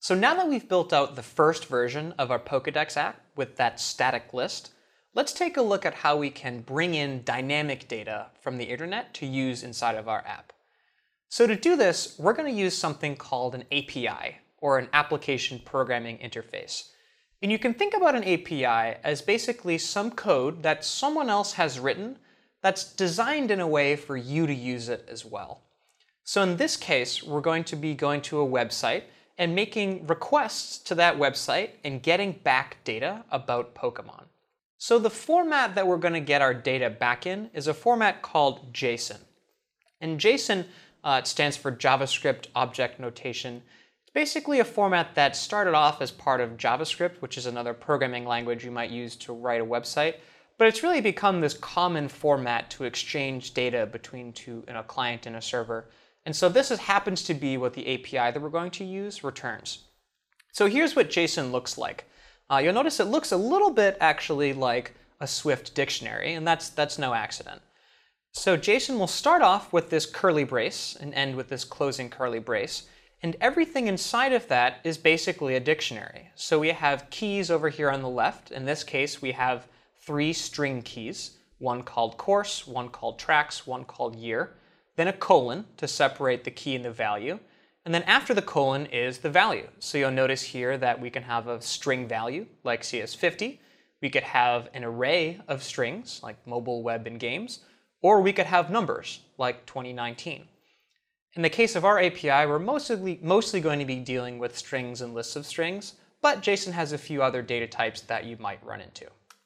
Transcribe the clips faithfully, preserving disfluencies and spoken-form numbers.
So now that we've built out the first version of our Pokedex app with that static list, let's take a look at how we can bring in dynamic data from the internet to use inside of our app. So to do this, we're going to use something called an A P I, or an Application Programming Interface. And you can think about an A P I as basically some code that someone else has written that's designed in a way for you to use it as well. So in this case, we're going to be going to a website and making requests to that website and getting back data about Pokemon. So the format that we're going to get our data back in is a format called JSON. And JSON uh, stands for JavaScript Object Notation. It's basically a format that started off as part of JavaScript, which is another programming language you might use to write a website. But it's really become this common format to exchange data between two, you know, a client and a server. And so this is, happens to be what the A P I that we're going to use returns. So here's what JSON looks like. Uh, you'll notice it looks a little bit actually like a Swift dictionary, and that's, that's no accident. So JSON will start off with this curly brace and end with this closing curly brace. And everything inside of that is basically a dictionary. So we have keys over here on the left. In this case, we have three string keys, one called course, one called tracks, one called year. Then a colon to separate the key and the value. And then after the colon is the value. So you'll notice here that we can have a string value like C S fifty. We could have an array of strings like mobile, web, and games. Or we could have numbers like twenty nineteen. In the case of our A P I, we're mostly, mostly going to be dealing with strings and lists of strings, but JSON has a few other data types that you might run into.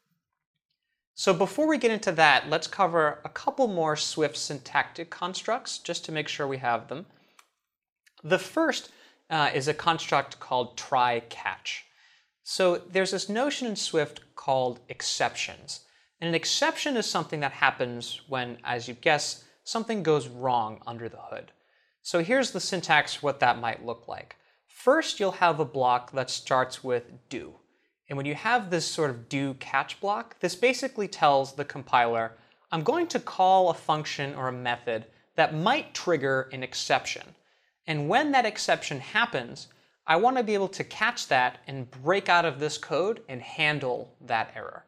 So before we get into that, let's cover a couple more Swift syntactic constructs just to make sure we have them. The first uh, is a construct called try catch. So there's this notion in Swift called exceptions. And an exception is something that happens when, as you guess, something goes wrong under the hood. So here's the syntax for what that might look like. First, you'll have a block that starts with do. And when you have this sort of do catch block, this basically tells the compiler, I'm going to call a function or a method that might trigger an exception. And when that exception happens, I want to be able to catch that and break out of this code and handle that error.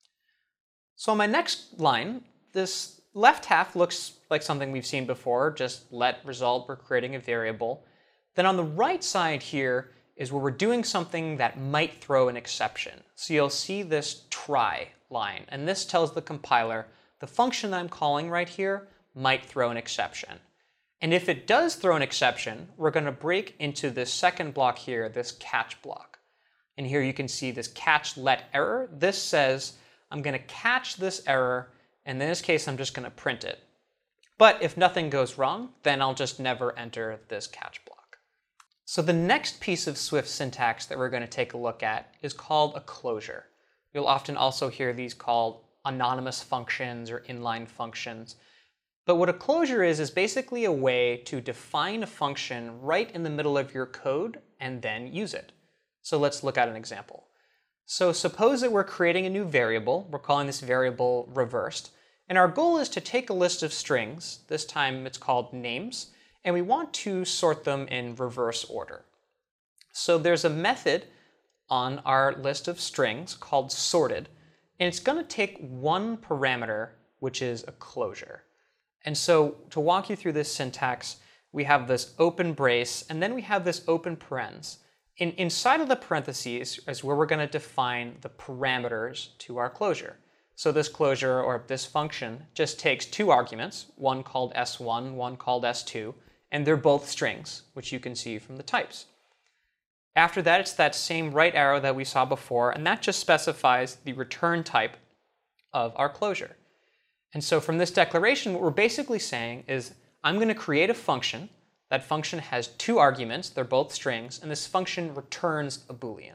So on my next line, this left half looks like something we've seen before, just let result, we're creating a variable. Then on the right side here is where we're doing something that might throw an exception. So you'll see this try line, and this tells the compiler the function that I'm calling right here might throw an exception. And if it does throw an exception, we're going to break into this second block here, this catch block. And here you can see this catch let error. This says I'm going to catch this error, and in this case I'm just going to print it. But if nothing goes wrong, then I'll just never enter this catch block. So the next piece of Swift syntax that we're going to take a look at is called a closure. You'll often also hear these called anonymous functions or inline functions. But what a closure is, is basically a way to define a function right in the middle of your code and then use it. So let's look at an example. So suppose that we're creating a new variable. We're calling this variable reversed. And our goal is to take a list of strings. This time it's called names. And we want to sort them in reverse order. So there's a method on our list of strings called sorted, and it's going to take one parameter, which is a closure. And so to walk you through this syntax, we have this open brace, and then we have this open parens. In, inside of the parentheses is where we're going to define the parameters to our closure. So this closure, or this function, just takes two arguments, one called S one, one called S two, and they're both strings, which you can see from the types. After that, it's that same right arrow that we saw before, and that just specifies the return type of our closure. And so from this declaration, what we're basically saying is, I'm going to create a function. That function has two arguments, they're both strings, and this function returns a Boolean.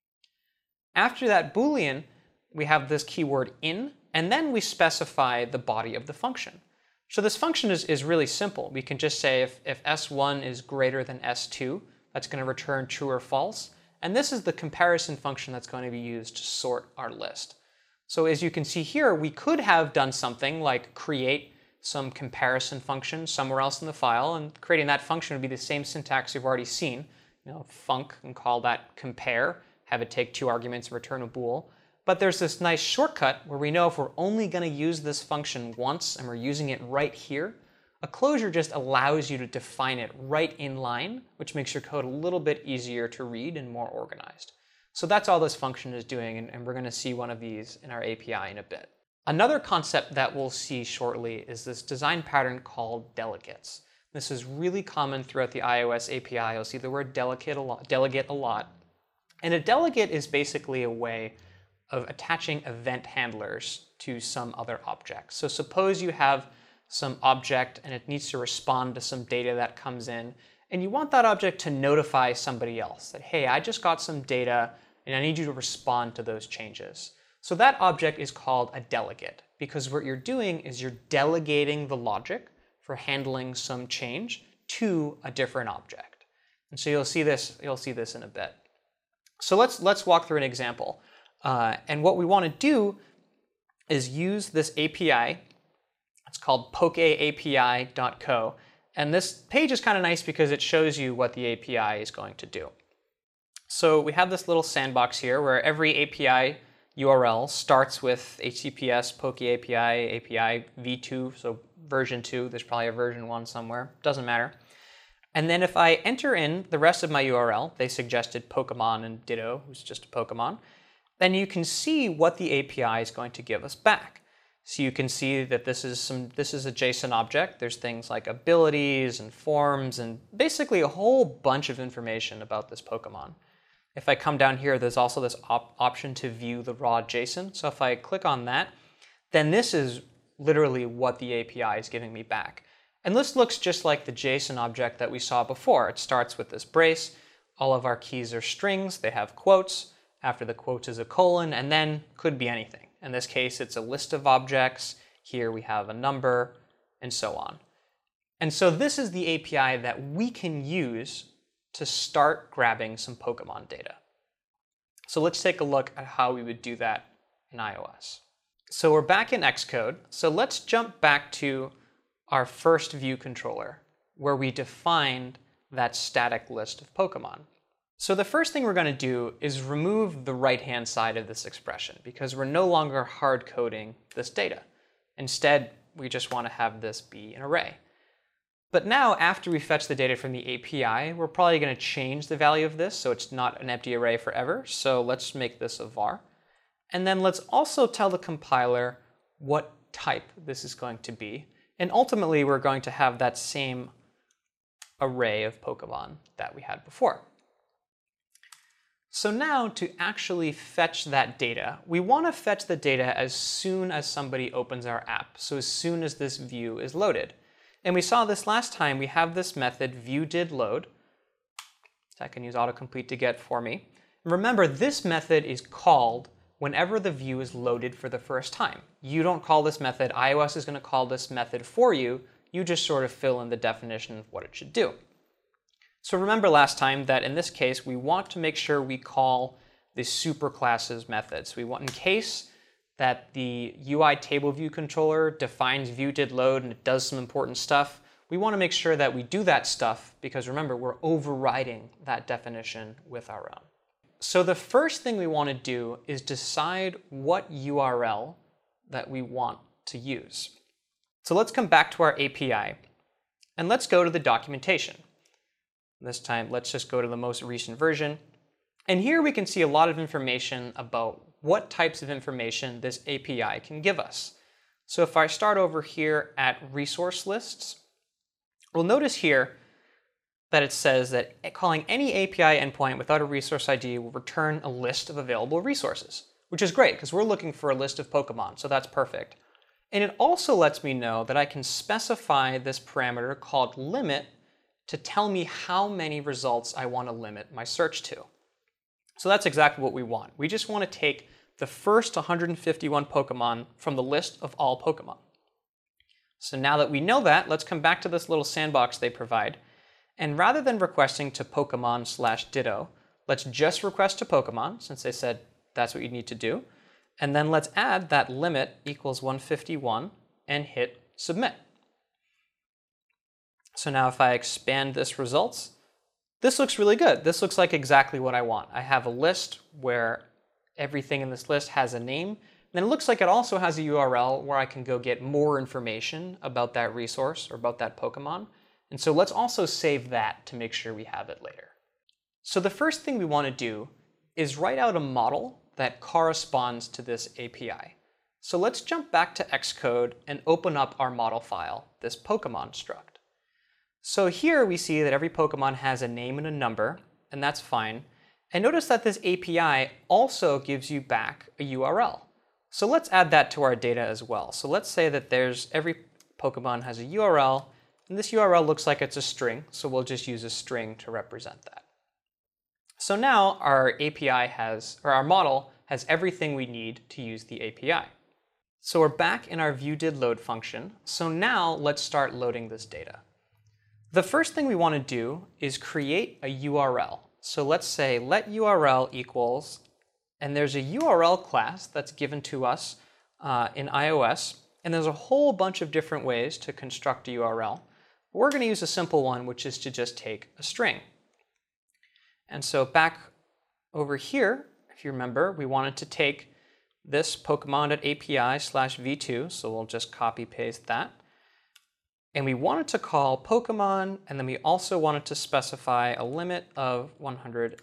After that Boolean, we have this keyword in, and then we specify the body of the function. So this function is, is really simple. We can just say if, if S one is greater than S two, that's going to return true or false. And this is the comparison function that's going to be used to sort our list. So as you can see here, we could have done something like create some comparison function somewhere else in the file, and creating that function would be the same syntax you've already seen. you know, func and call that compare, have it take two arguments and return a bool. But there's this nice shortcut where we know if we're only going to use this function once and we're using it right here, a closure just allows you to define it right in line, which makes your code a little bit easier to read and more organized. So that's all this function is doing, and, and we're going to see one of these in our A P I in a bit. Another concept that we'll see shortly is this design pattern called delegates. This is really common throughout the iOS A P I. You'll see the word delegate a lot, delegate a lot. And a delegate is basically a way of attaching event handlers to some other object. So suppose you have some object and it needs to respond to some data that comes in, and you want that object to notify somebody else that, hey, I just got some data and I need you to respond to those changes. So that object is called a delegate, because what you're doing is you're delegating the logic for handling some change to a different object. And so you'll see this, you'll see this in a bit. So let's, let's walk through an example. Uh, and what we want to do is use this A P I. It's called poke A P I dot co. And this page is kind of nice because it shows you what the A P I is going to do. So we have this little sandbox here where every A P I U R L starts with H T T P S poke A P I, A P I v two, so version two. There's probably a version one somewhere. Doesn't matter. And then if I enter in the rest of my U R L, they suggested Pokemon and Ditto, who's just a Pokemon, then you can see what the A P I is going to give us back. So you can see that this is some this is a JSON object. There's things like abilities and forms and basically a whole bunch of information about this Pokemon. If I come down here, there's also this op option to view the raw JSON. So if I click on that, then this is literally what the A P I is giving me back. And this looks just like the JSON object that we saw before. It starts with this brace. All of our keys are strings. They have quotes. After the quotes is a colon, and then could be anything. In this case, it's a list of objects. Here we have a number, and so on. And so this is the A P I that we can use to start grabbing some Pokemon data. So let's take a look at how we would do that in iOS. So we're back in Xcode. So let's jump back to our first view controller, where we defined that static list of Pokemon. So the first thing we're going to do is remove the right-hand side of this expression, because we're no longer hard coding this data. Instead, we just want to have this be an array. But now, after we fetch the data from the A P I, we're probably going to change the value of this so it's not an empty array forever. So let's make this a var. And then let's also tell the compiler what type this is going to be. And ultimately, we're going to have that same array of Pokemon that we had before. So now to actually fetch that data, we want to fetch the data as soon as somebody opens our app, so as soon as this view is loaded. And we saw this last time. We have this method viewDidLoad. So I can use autocomplete to get for me. And remember, this method is called whenever the view is loaded for the first time. You don't call this method. iOS is going to call this method for you. You just sort of fill in the definition of what it should do. So remember last time that in this case, we want to make sure we call the superclasses methods. We want, in case that the U I table view controller defines viewDidLoad and it does some important stuff, we want to make sure that we do that stuff because remember, we're overriding that definition with our own. So the first thing we want to do is decide what U R L that we want to use. So let's come back to our A P I and let's go to the documentation. This time, let's just go to the most recent version. And here we can see a lot of information about what types of information this A P I can give us. So if I start over here at resource lists, we'll notice here that it says that calling any A P I endpoint without a resource I D will return a list of available resources, which is great because we're looking for a list of Pokemon, so that's perfect. And it also lets me know that I can specify this parameter called limit to tell me how many results I want to limit my search to. So that's exactly what we want. We just want to take the first one hundred fifty-one Pokemon from the list of all Pokemon. So now that we know that, let's come back to this little sandbox they provide. And rather than requesting to Pokemon slash Ditto, let's just request to Pokemon, since they said that's what you need to do. And then let's add that limit equals one hundred fifty-one and hit submit. So now if I expand this results, This looks really good. This looks like exactly what I want. I have a list where everything in this list has a name. And then it looks like it also has a U R L where I can go get more information about that resource or about that Pokemon. And so let's also save that to make sure we have it later. So the first thing we want to do is write out a model that corresponds to this A P I. So let's jump back to Xcode and open up our model file, this Pokemon struct. So here we see that every Pokemon has a name and a number, and that's fine. And notice that this A P I also gives you back a U R L. So let's add that to our data as well. So let's say that there's every Pokemon has a U R L, and this U R L looks like it's a string, so we'll just use a string to represent that. So now our A P I has, or our model has everything we need to use the A P I. So we're back in our viewDidLoad function. So now let's start loading this data. The first thing we want to do is create a U R L. So let's say let U R L equals, and there's a U R L class that's given to us uh, in iOS, and there's a whole bunch of different ways to construct a U R L. But we're going to use a simple one, which is to just take a string. And so back over here, if you remember, we wanted to take this Pokemon.api slash v2, so we'll just copy paste that. And we wanted to call Pokemon, and then we also wanted to specify a limit of one hundred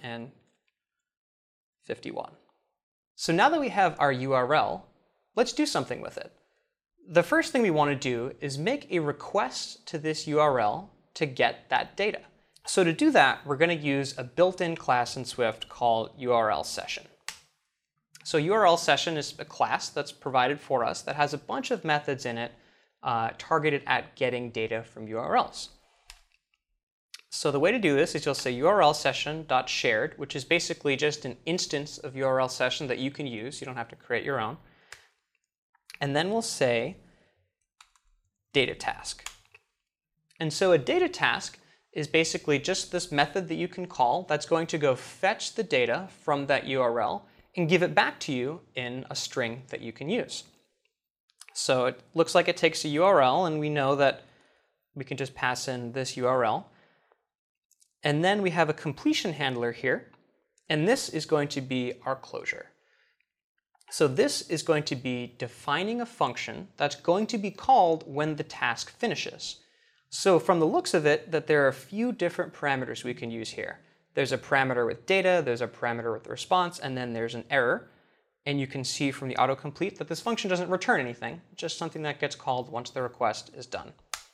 fifty-one. So now that we have our U R L, let's do something with it. The first thing we want to do is make a request to this U R L to get that data. So to do that, we're going to use a built-in class in Swift called U R L session. So U R L session is a class that's provided for us that has a bunch of methods in it uh, targeted at getting data from U R Ls. So the way to do this is you'll say U R L session.shared, which is basically just an instance of U R L session that you can use. You don't have to create your own. And then we'll say data task. And so a data task is basically just this method that you can call that's going to go fetch the data from that U R L and give it back to you in a string that you can use. So it looks like it takes a U R L, and we know that we can just pass in this U R L. And then we have a completion handler here, and this is going to be our closure. So this is going to be defining a function that's going to be called when the task finishes. So from the looks of it, that there are a few different parameters we can use here. There's a parameter with data, there's a parameter with response, and then there's an error. And you can see from the autocomplete that this function doesn't return anything, just something that gets called once the request is done.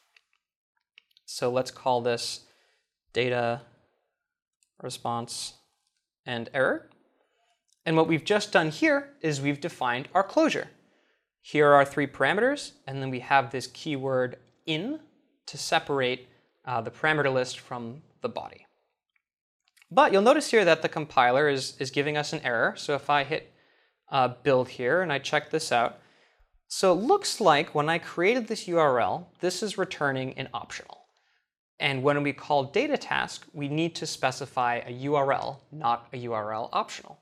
So let's call this data, response, and error. And what we've just done here is we've defined our closure. Here are our three parameters, and then we have this keyword in to separate uh, the parameter list from the body. But you'll notice here that the compiler is, is giving us an error. So if I hit uh, build here and I check this out, so it looks like when I created this U R L, this is returning an optional. And when we call data task, we need to specify a U R L, not a U R L optional.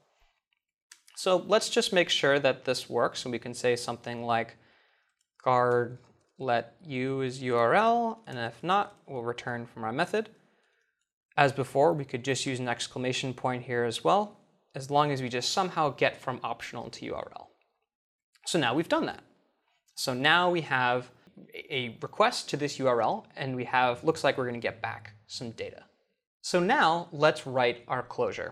So let's just make sure that this works, and we can say something like guard let u is U R L, and if not, we'll return from our method. As before, we could just use an exclamation point here as well, as long as we just somehow get from optional to U R L. So now we've done that. So now we have a request to this U R L, and we have, looks like we're going to get back some data. So now let's write our closure.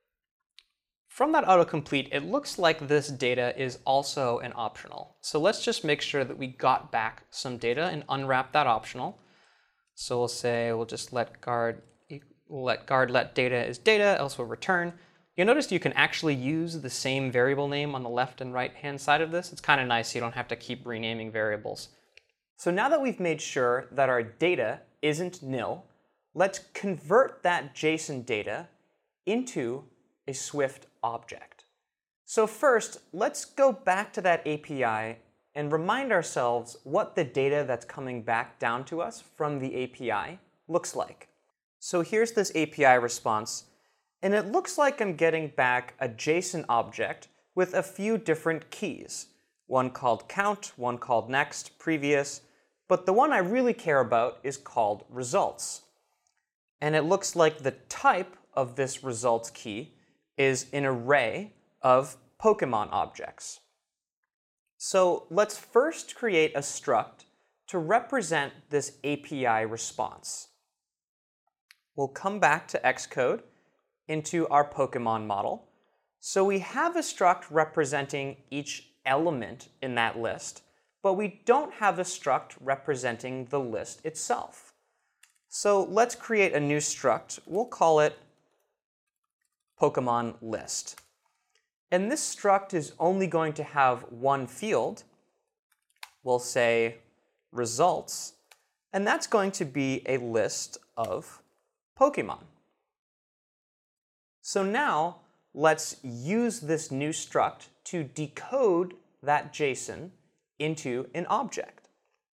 From that autocomplete, it looks like this data is also an optional. So let's just make sure that we got back some data and unwrap that optional. So we'll say we'll just let guard We'll let guard let data is data, else we'll return. You'll notice you can actually use the same variable name on the left and right hand side of this. It's kind of nice, so you don't have to keep renaming variables. So now that we've made sure that our data isn't nil, let's convert that JSON data into a Swift object. So first, let's go back to that A P I and remind ourselves what the data that's coming back down to us from the A P I looks like. So here's this A P I response, and it looks like I'm getting back a JSON object with a few different keys. One called count, one called next, previous, but the one I really care about is called results. And it looks like the type of this results key is an array of Pokemon objects. So let's first create a struct to represent this A P I response. We'll come back to Xcode into our Pokemon model. So we have a struct representing each element in that list, but we don't have a struct representing the list itself. So let's create a new struct. We'll call it Pokemon list. And this struct is only going to have one field. We'll say results, and that's going to be a list of Pokemon. So now let's use this new struct to decode that JSON into an object.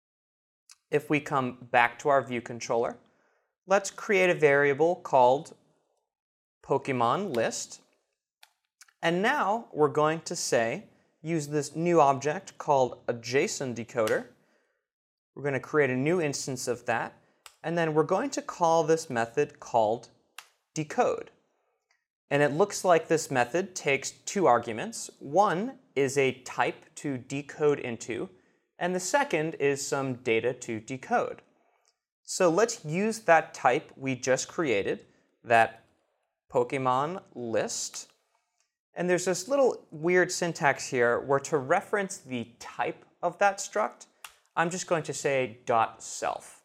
If we come back to our view controller, let's create a variable called Pokemon list. And now we're going to say, use this new object called a JSON decoder. We're going to create a new instance of that. And then we're going to call this method called decode. And it looks like this method takes two arguments. One is a type to decode into, and the second is some data to decode. So let's use that type we just created, that Pokemon list. And there's this little weird syntax here where to reference the type of that struct, I'm just going to say dot self.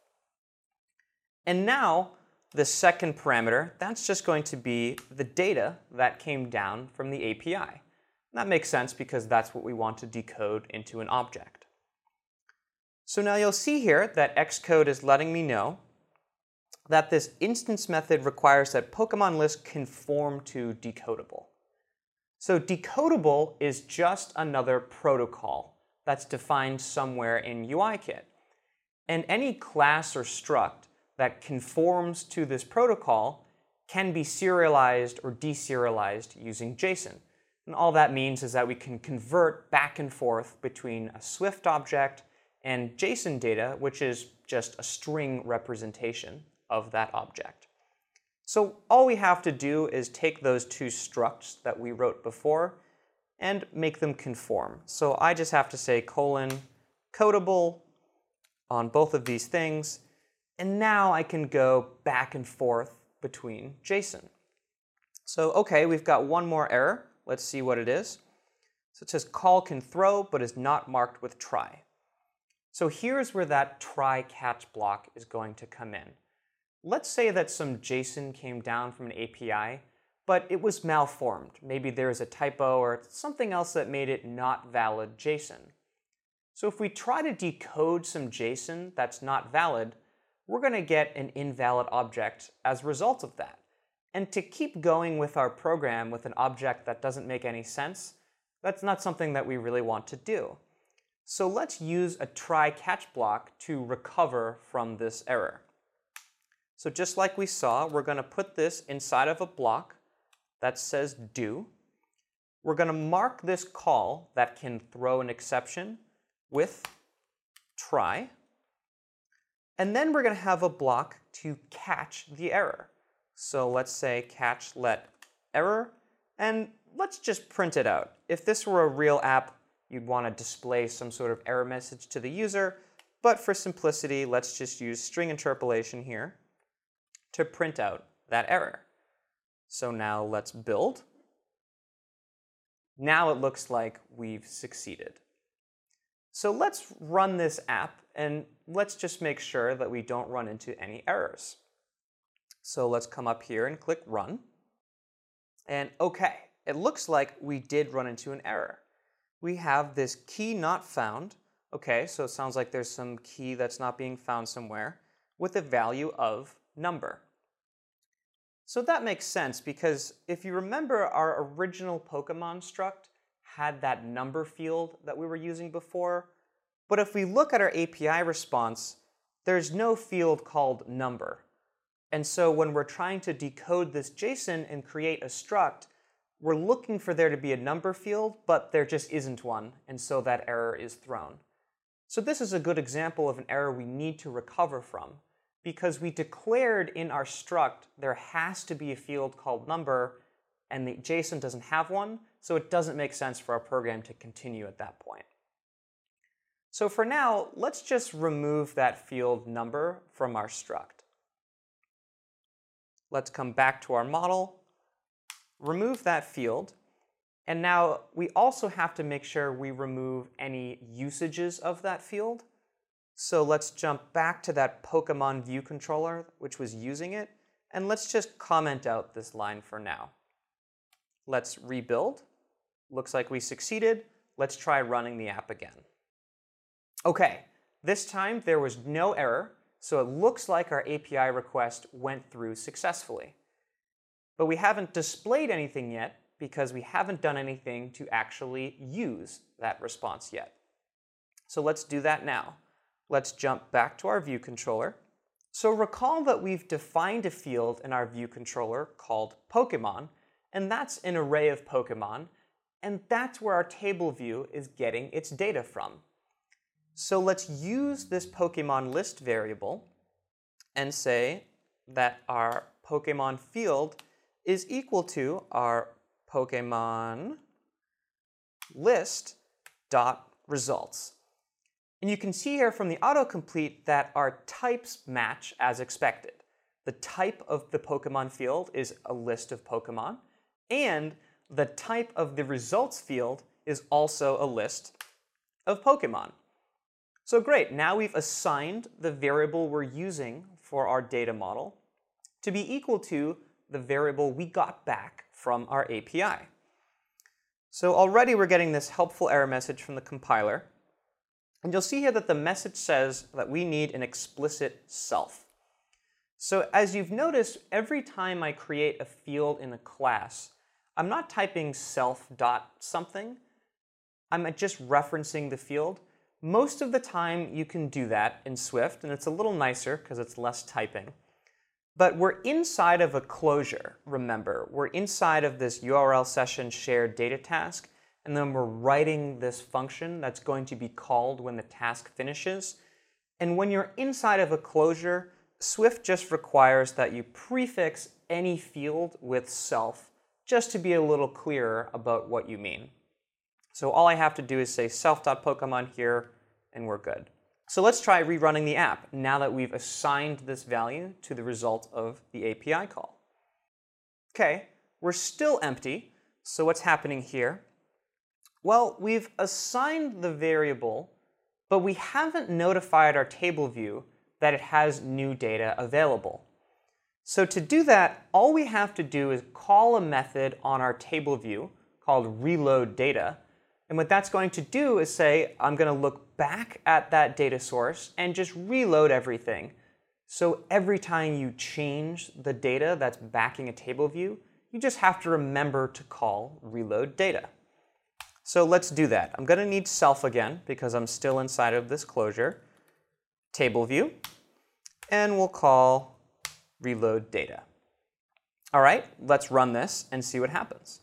And now the second parameter, that's just going to be the data that came down from the A P I. And that makes sense because that's what we want to decode into an object. So now you'll see here that Xcode is letting me know that this instance method requires that Pokemon list conform to decodable. So decodable is just another protocol that's defined somewhere in UIKit. And any class or struct that conforms to this protocol can be serialized or deserialized using JSON. And all that means is that we can convert back and forth between a Swift object and JSON data, which is just a string representation of that object. So all we have to do is take those two structs that we wrote before and make them conform. So I just have to say colon codable on both of these things, and now I can go back and forth between JSON. So okay, we've got one more error. Let's see what it is. So it says call can throw, but is not marked with try. So here's where that try catch block is going to come in. Let's say that some JSON came down from an A P I, but it was malformed. Maybe there was a typo or something else that made it not valid JSON. So if we try to decode some JSON that's not valid, we're going to get an invalid object as a result of that. And to keep going with our program with an object that doesn't make any sense, that's not something that we really want to do. So let's use a try catch block to recover from this error. So just like we saw, we're going to put this inside of a block that says do. We're going to mark this call that can throw an exception with try. And then we're going to have a block to catch the error. So let's say catch let error, and let's just print it out. If this were a real app, you'd want to display some sort of error message to the user, but for simplicity, let's just use string interpolation here to print out that error. So now let's build. Now it looks like we've succeeded. So let's run this app, and let's just make sure that we don't run into any errors. So let's come up here and click run. And okay, it looks like we did run into an error. We have this key not found. Okay, so it sounds like there's some key that's not being found somewhere with a value of number. So that makes sense because if you remember, our original Pokemon struct had that number field that we were using before. But if we look at our A P I response, there's no field called number. And so when we're trying to decode this JSON and create a struct, we're looking for there to be a number field, but there just isn't one, and so that error is thrown. So this is a good example of an error we need to recover from, because we declared in our struct there has to be a field called number, and the JSON doesn't have one, so it doesn't make sense for our program to continue at that point. So for now, let's just remove that field number from our struct. Let's come back to our model, remove that field, and now we also have to make sure we remove any usages of that field. So let's jump back to that Pokemon view controller, which was using it, and let's just comment out this line for now. Let's rebuild. Looks like we succeeded. Let's try running the app again. Okay, this time there was no error, so it looks like our A P I request went through successfully. But we haven't displayed anything yet because we haven't done anything to actually use that response yet. So let's do that now. Let's jump back to our view controller. So recall that we've defined a field in our view controller called Pokemon, and that's an array of Pokemon, and that's where our table view is getting its data from. So let's use this Pokemon list variable and say that our Pokemon field is equal to our Pokemon list dot results. And you can see here from the autocomplete that our types match as expected. The type of the Pokemon field is a list of Pokemon, and the type of the results field is also a list of Pokemon. So great, now we've assigned the variable we're using for our data model to be equal to the variable we got back from our A P I. So already we're getting this helpful error message from the compiler. And you'll see here that the message says that we need an explicit self. So as you've noticed, every time I create a field in a class, I'm not typing self dot something. I'm just referencing the field. Most of the time you can do that in Swift, and it's a little nicer because it's less typing. But we're inside of a closure, remember. We're inside of this U R L session shared data task, and then we're writing this function that's going to be called when the task finishes. And when you're inside of a closure, Swift just requires that you prefix any field with self, just to be a little clearer about what you mean. So all I have to do is say self.pokemon here, and we're good. So let's try rerunning the app now that we've assigned this value to the result of the A P I call. Okay, we're still empty, so what's happening here? Well, we've assigned the variable, but we haven't notified our table view that it has new data available. So to do that, all we have to do is call a method on our table view called reload data. And what that's going to do is say, I'm going to look back at that data source and just reload everything. So every time you change the data that's backing a table view, you just have to remember to call reload data. So let's do that. I'm going to need self again because I'm still inside of this closure. Table view. And we'll call reload data. All right, let's run this and see what happens.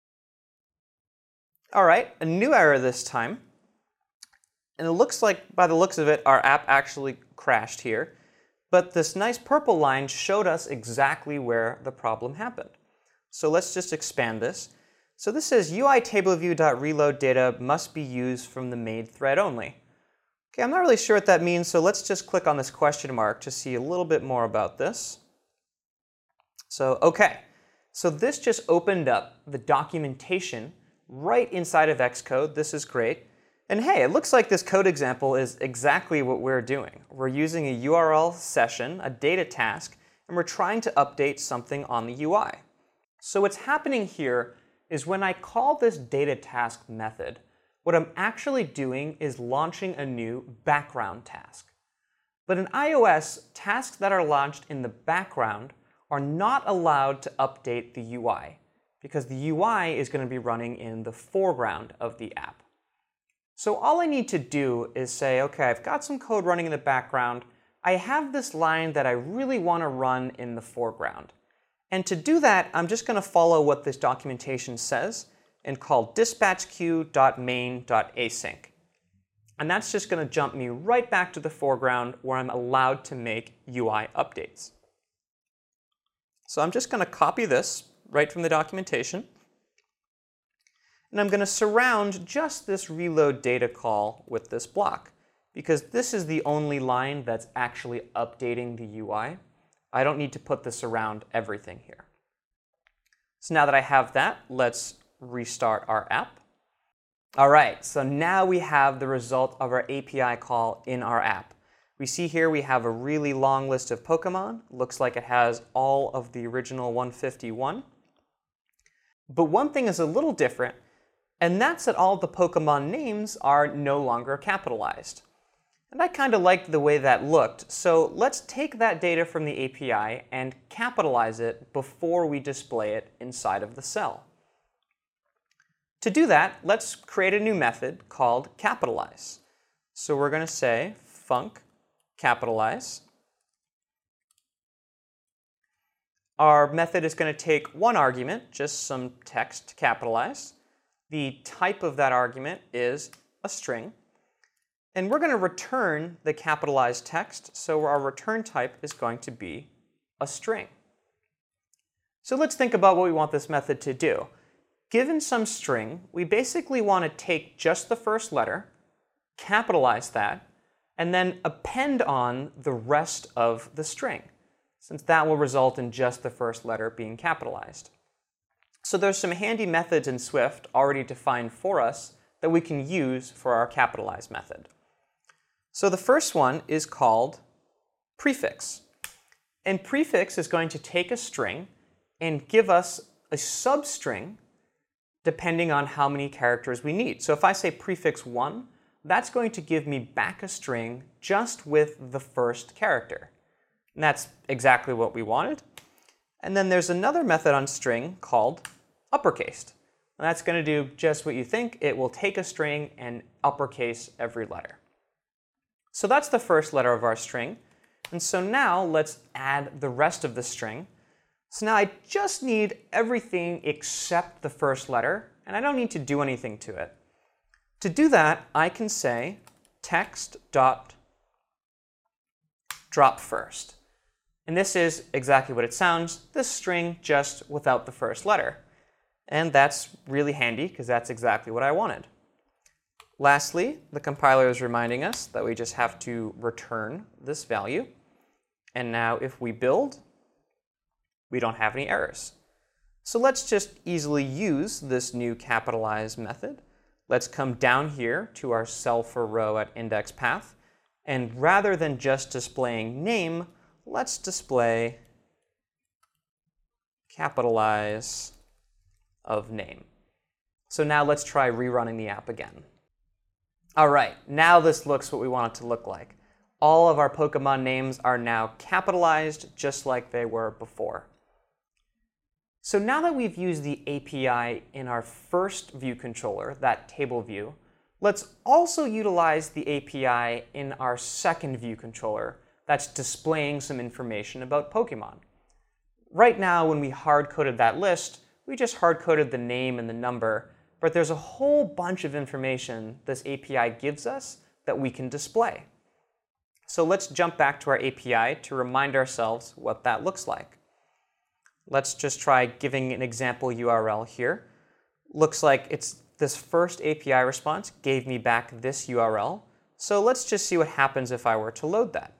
All right, a new error this time. And it looks like, by the looks of it, our app actually crashed here. But this nice purple line showed us exactly where the problem happened. So let's just expand this. So this says U I tableview.reload data must be used from the made thread only. Okay, I'm not really sure what that means, so let's just click on this question mark to see a little bit more about this. So, okay, so this just opened up the documentation right inside of Xcode. This is great. And hey, it looks like this code example is exactly what we're doing. We're using a U R L session, a data task, and we're trying to update something on the U I. So what's happening here is when I call this data task method, what I'm actually doing is launching a new background task. But in iOS, tasks that are launched in the background are not allowed to update the U I, because the U I is going to be running in the foreground of the app. So all I need to do is say, okay, I've got some code running in the background. I have this line that I really want to run in the foreground. And to do that, I'm just going to follow what this documentation says and call dispatch queue.main.async. And that's just going to jump me right back to the foreground where I'm allowed to make U I updates. So I'm just going to copy this right from the documentation. And I'm going to surround just this reload data call with this block, because this is the only line that's actually updating the U I. I don't need to put this around everything here. So now that I have that, let's restart our app. All right, so now we have the result of our A P I call in our app. We see here we have a really long list of Pokemon. Looks like it has all of the original one fifty-one. But one thing is a little different, and that's that all the Pokemon names are no longer capitalized. And I kind of liked the way that looked, so let's take that data from the A P I and capitalize it before we display it inside of the cell. To do that, let's create a new method called capitalize. So we're going to say func capitalize. Our method is going to take one argument, just some text to capitalize. The type of that argument is a string. And we're going to return the capitalized text, so our return type is going to be a string. So let's think about what we want this method to do. Given some string, we basically want to take just the first letter, capitalize that, and then append on the rest of the string, since that will result in just the first letter being capitalized. So there's some handy methods in Swift already defined for us that we can use for our capitalize method. So the first one is called prefix. And prefix is going to take a string and give us a substring depending on how many characters we need. So if I say prefix one, that's going to give me back a string just with the first character. And that's exactly what we wanted. And then there's another method on string called uppercase. And that's going to do just what you think. It will take a string and uppercase every letter. So that's the first letter of our string. And so now let's add the rest of the string. So now I just need everything except the first letter, and I don't need to do anything to it. To do that, I can say text dot drop first. And this is exactly what it sounds, this string just without the first letter. And that's really handy because that's exactly what I wanted. Lastly, the compiler is reminding us that we just have to return this value. And now if we build, we don't have any errors. So let's just easily use this new capitalize method. Let's come down here to our cell for row at index path. And rather than just displaying name, let's display capitalize of name. So now let's try rerunning the app again. All right, now this looks what we want it to look like. All of our Pokemon names are now capitalized just like they were before. So now that we've used the A P I in our first view controller, that table view, let's also utilize the A P I in our second view controller that's displaying some information about Pokemon. Right now, when we hard-coded that list, we just hard-coded the name and the number, but there's a whole bunch of information this A P I gives us that we can display. So let's jump back to our A P I to remind ourselves what that looks like. Let's just try giving an example U R L here. Looks like it's this first A P I response gave me back this U R L. So let's just see what happens if I were to load that.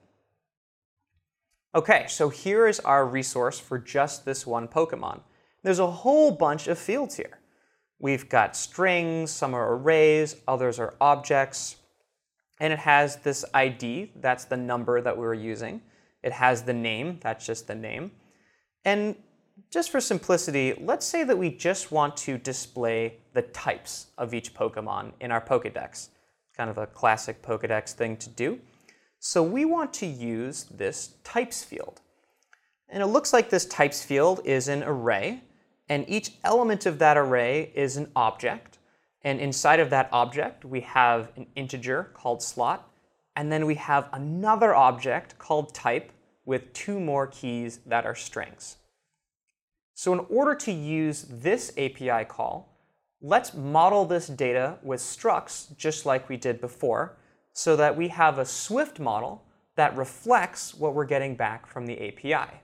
OK, so here is our resource for just this one Pokemon. There's a whole bunch of fields here. We've got strings, some are arrays, others are objects. And it has this I D, that's the number that we were using. It has the name, that's just the name. And just for simplicity, let's say that we just want to display the types of each Pokemon in our Pokedex. Kind of a classic Pokedex thing to do. So we want to use this types field. And it looks like this types field is an array, and each element of that array is an object. And inside of that object, we have an integer called slot, and then we have another object called type with two more keys that are strings. So in order to use this A P I call, let's model this data with structs just like we did before. so that we have a Swift model that reflects what we're getting back from the A P I.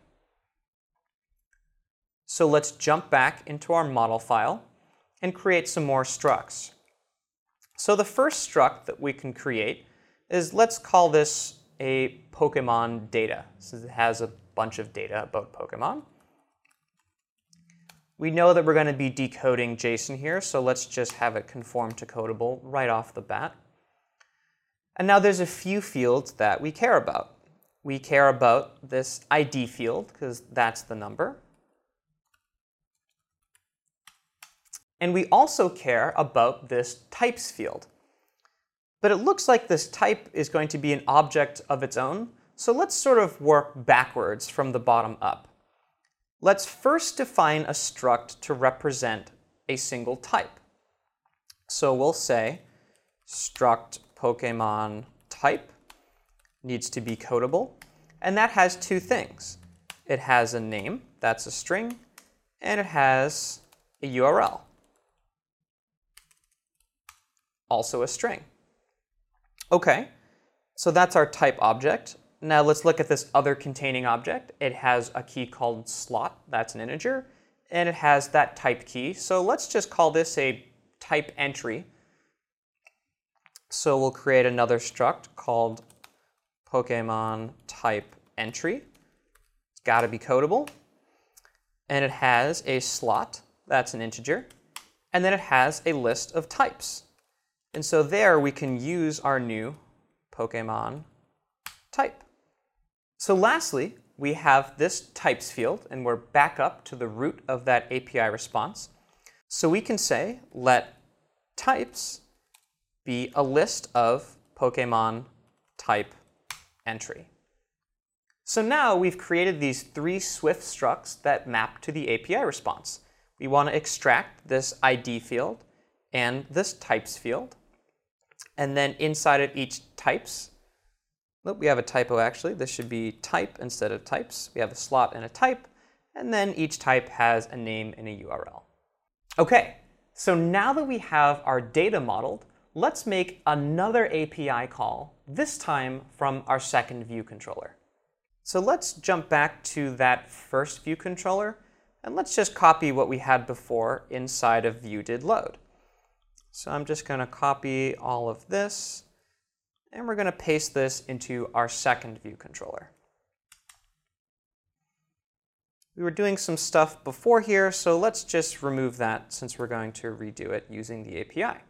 So let's jump back into our model file and create some more structs. So the first struct that we can create is, let's call this a Pokemon data, since it has a bunch of data about Pokemon. We know that we're going to be decoding JSON here, so let's just have it conform to codable right off the bat. And now there's a few fields that we care about. We care about this I D field, because that's the number. And we also care about this types field. But it looks like this type is going to be an object of its own, so let's sort of work backwards from the bottom up. Let's first define a struct to represent a single type. So we'll say struct Pokemon type needs to be codable, and that has two things. It has a name, that's a string, and it has a U R L, also a string. Okay, so that's our type object. Now let's look at this other containing object. It has a key called slot, that's an integer, and it has that type key. So let's just call this a type entry. So we'll create another struct called Pokemon type entry. It's got to be codable. And it has a slot, that's an integer, and then it has a list of types. And so there we can use our new Pokemon type. So lastly, we have this types field, and we're back up to the root of that A P I response. So we can say let types be a list of Pokemon type entry. So now we've created these three Swift structs that map to the A P I response. We want to extract this I D field and this types field. And then inside of each types, look, we have a typo actually. This should be type instead of types. We have a slot and a type, and then each type has a name and a U R L. Okay, so now that we have our data modeled, let's make another A P I call, this time from our second view controller. So let's jump back to that first view controller, and let's just copy what we had before inside of view.didLoad. So I'm just going to copy all of this, and we're going to paste this into our second view controller. We were doing some stuff before here, so let's just remove that since we're going to redo it using the A P I.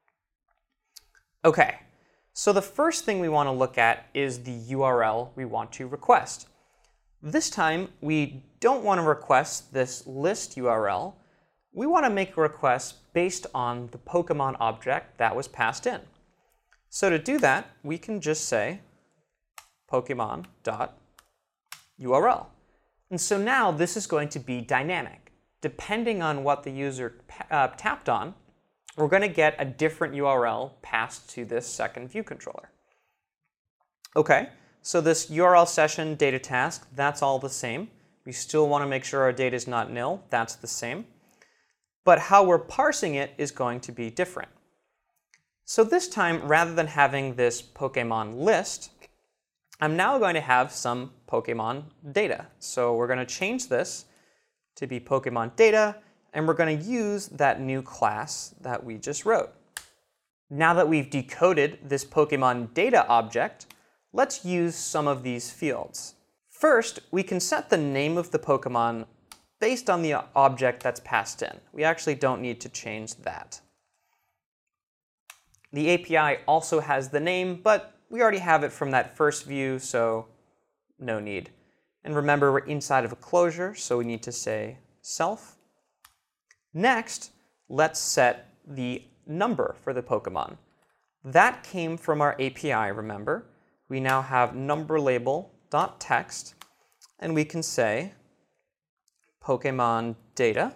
OK, so the first thing we want to look at is the U R L we want to request. This time, we don't want to request this list U R L. We want to make a request based on the Pokemon object that was passed in. So to do that, we can just say Pokemon.U R L. And so now this is going to be dynamic. Depending on what the user uh, tapped on, we're going to get a different U R L passed to this second view controller. OK, so this U R L session data task, that's all the same. We still want to make sure our data is not nil. That's the same. But how we're parsing it is going to be different. So this time, rather than having this Pokemon list, I'm now going to have some Pokemon data. So we're going to change this to be Pokemon data, and we're going to use that new class that we just wrote. Now that we've decoded this Pokemon data object, let's use some of these fields. First, we can set the name of the Pokemon based on the object that's passed in. We actually don't need to change that. The A P I also has the name, but we already have it from that first view, so no need. And remember, we're inside of a closure, so we need to say self. Next, let's set the number for the Pokemon. That came from our A P I, remember. We now have numberLabel.text, and we can say Pokemon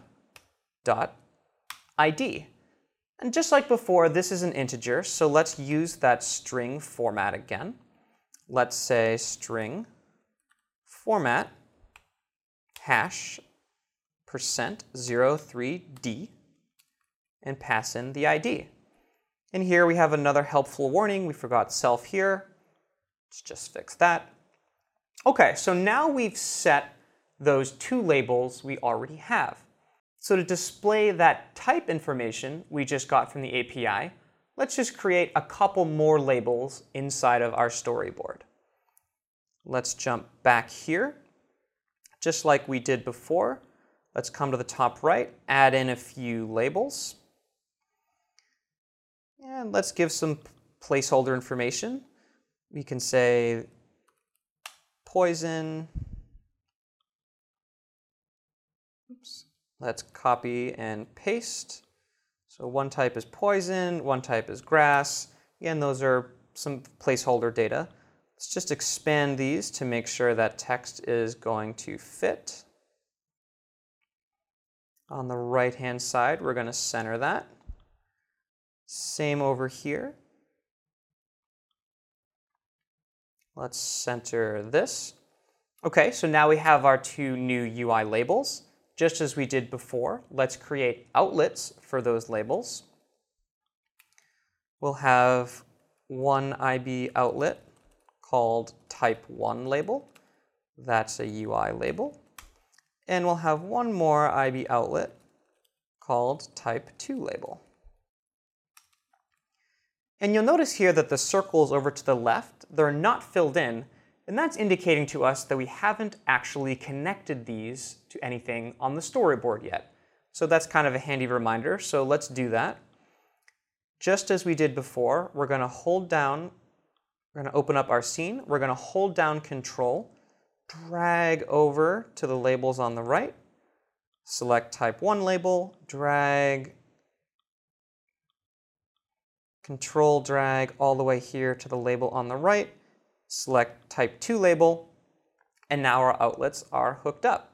data.id. And just like before, this is an integer, so let's use that string format again. Let's say string format hash percent zero three d and pass in the I D. And here we have another helpful warning. We forgot self here. Let's just fix that. Okay, so now we've set those two labels we already have. So to display that type information we just got from the A P I, let's just create a couple more labels inside of our storyboard. Let's jump back here. Just like we did before, let's come to the top right, add in a few labels. And let's give some placeholder information. We can say poison. Oops. Let's copy and paste. So one type is poison, one type is grass. Again, those are some placeholder data. Let's just expand these to make sure that text is going to fit. On the right-hand side, we're going to center that. Same over here. Let's center this. Okay, so now we have our two new U I labels. Just as we did before, let's create outlets for those labels. We'll have one I B outlet called type one label. That's a U I label. And we'll have one more I B outlet called type two label. And you'll notice here that the circles over to the left, they're not filled in, and that's indicating to us that we haven't actually connected these to anything on the storyboard yet. So that's kind of a handy reminder, so let's do that. Just as we did before, we're going to hold down, we're going to open up our scene, we're going to hold down Control, drag over to the labels on the right, select type one label, drag, Control drag all the way here to the label on the right, select type two label, and now our outlets are hooked up.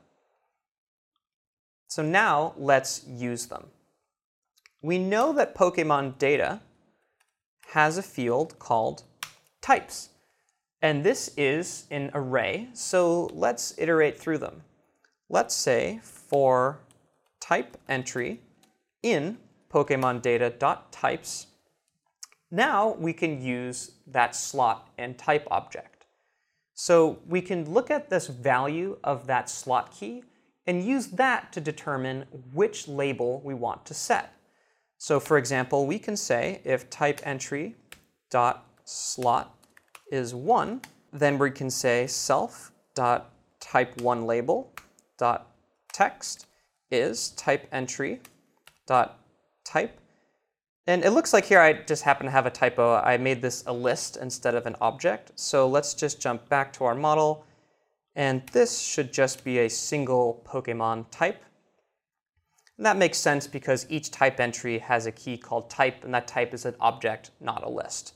So now let's use them. We know that Pokemon data has a field called types, and this is an array, so let's iterate through them. Let's say for type entry in Pokemon data.types, now we can use that slot and type object. So we can look at this value of that slot key and use that to determine which label we want to set. So for example, we can say if type entry dot slot is one, then we can say self dot type one label dot text is type entry dot type. And it looks like here I just happen to have a typo. I made this a list instead of an object. So let's just jump back to our model. And this should just be a single Pokemon type. And that makes sense because each type entry has a key called type, and that type is an object, not a list.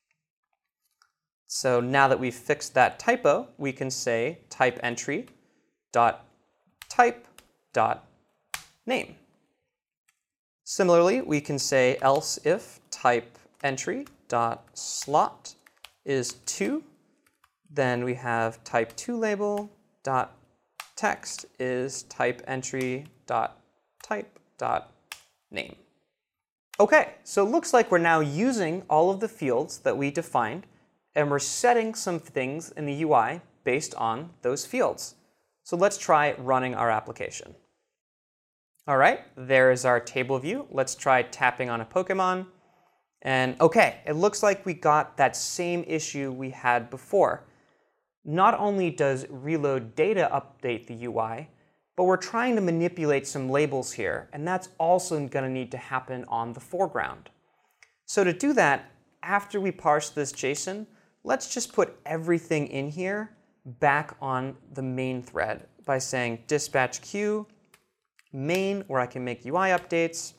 So now that we've fixed that typo, we can say type entry dot type dot name. Similarly, we can say else if type entry dot slot is two, then we have type two label dot text is type entry dot type dot name. Okay, so it looks like we're now using all of the fields that we defined, and we're setting some things in the U I based on those fields. So let's try running our application. All right, there is our table view. Let's try tapping on a Pokemon. And okay, it looks like we got that same issue we had before. Not only does reload data update the U I, but we're trying to manipulate some labels here, and that's also going to need to happen on the foreground. So to do that, after we parse this JSON, let's just put everything in here back on the main thread by saying dispatch queue main, where I can make U I updates,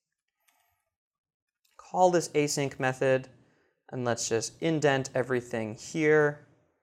call this async method, and let's just indent everything here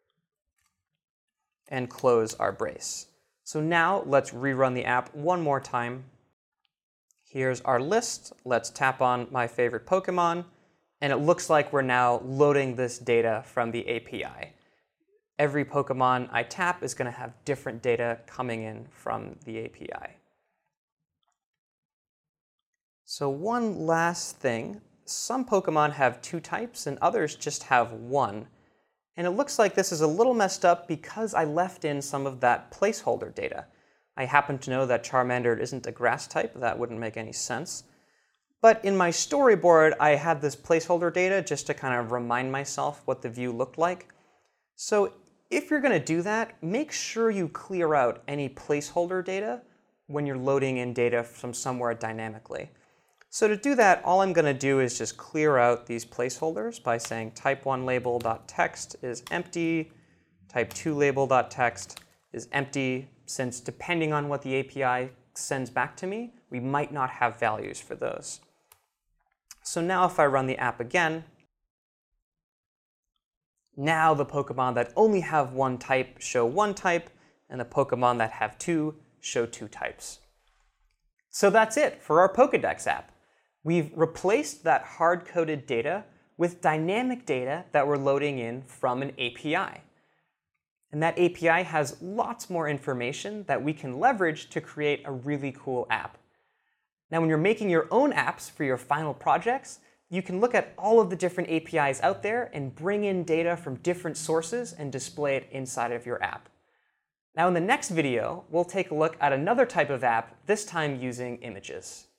and close our brace. So now let's rerun the app one more time. Here's our list. Let's tap on my favorite Pokemon, and it looks like we're now loading this data from the A P I. Every Pokemon I tap is going to have different data coming in from the A P I. So one last thing some Pokemon have two types and others just have one. And it looks like this is a little messed up because I left in some of that placeholder data. I happen to know that Charmander isn't a grass type. That wouldn't make any sense. But in my storyboard, I had this placeholder data just to kind of remind myself what the view looked like. So if you're going to do that, make sure you clear out any placeholder data when you're loading in data from somewhere dynamically. So to do that, all I'm going to do is just clear out these placeholders by saying type one label.text is empty, type two label.text is empty, since depending on what the A P I sends back to me, we might not have values for those. So now if I run the app again, now the Pokemon that only have one type show one type, and the Pokemon that have two show two types. So that's it for our Pokedex app. We've replaced that hard-coded data with dynamic data that we're loading in from an A P I. And that A P I has lots more information that we can leverage to create a really cool app. Now, when you're making your own apps for your final projects, you can look at all of the different A P Is out there and bring in data from different sources and display it inside of your app. Now, in the next video, we'll take a look at another type of app, this time using images.